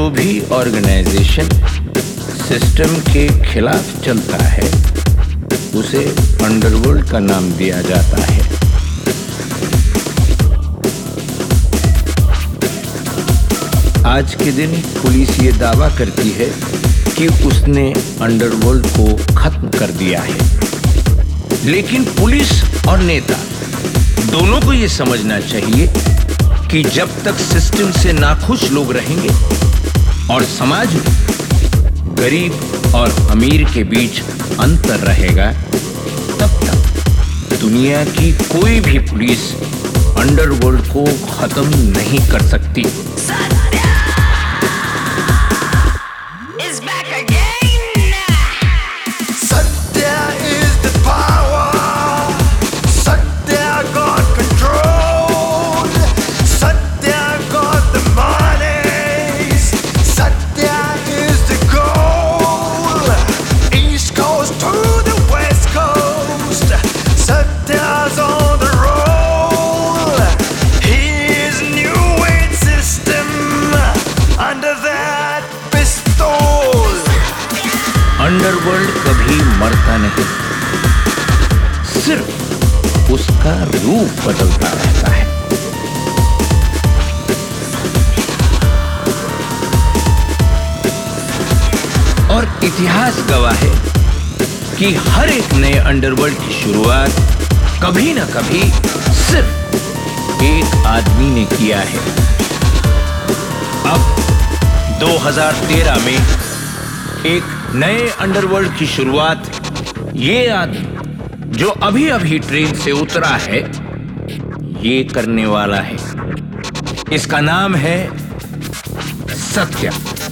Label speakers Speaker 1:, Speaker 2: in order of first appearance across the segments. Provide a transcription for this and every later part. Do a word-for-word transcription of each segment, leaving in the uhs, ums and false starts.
Speaker 1: जो भी organisation system के खिलाफ चलता है उसे अंडरवर्ल्ड का नाम दिया जाता है। आज के दिन पुलिस ये दावा करती है कि उसने अंडरवर्ल्ड को खत्म कर दिया है, लेकिन पुलिस और नेता दोनों को ये समझना चाहिए कि जब तक सिस्टम से नाखुश लोग रहेंगे और समाज में गरीब और अमीर के बीच अंतर रहेगा, तब तक दुनिया की कोई भी पुलिस अंडरवर्ल्ड को खत्म नहीं कर सकती। अंडरवर्ल्ड कभी मरता नहीं, सिर्फ उसका रूप बदलता रहता है। और इतिहास गवाह है कि हर एक नए अंडरवर्ल्ड की शुरुआत कभी ना कभी सिर्फ एक आदमी ने किया है। अब दो हज़ार तेरह में एक नए अंडरवर्ल्ड की शुरुआत ये आदमी जो अभी अभी ट्रेन से उतरा है ये करने वाला है। इसका नाम है सत्या।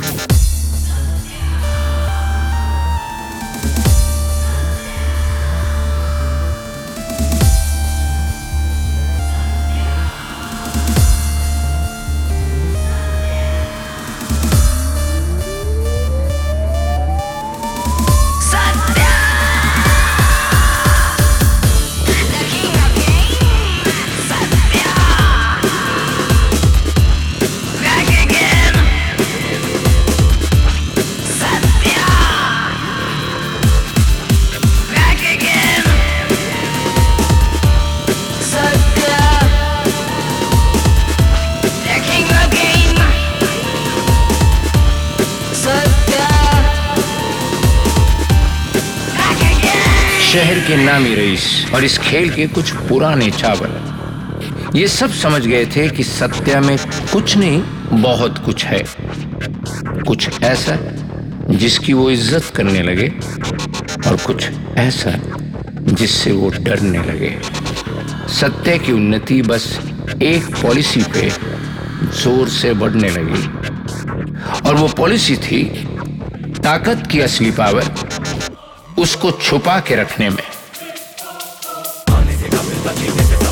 Speaker 1: शहर के नामी रईस और इस खेल के कुछ पुराने चावल ये सब समझ गए थे कि सत्या में कुछ नहीं बहुत कुछ है, कुछ ऐसा जिसकी वो इज्जत करने लगे और कुछ ऐसा जिससे वो डरने लगे। सत्या की उन्नति बस एक पॉलिसी पे जोर से बढ़ने लगी और वो पॉलिसी थी ताकत की असली पावर उसको छुपा के रखने में।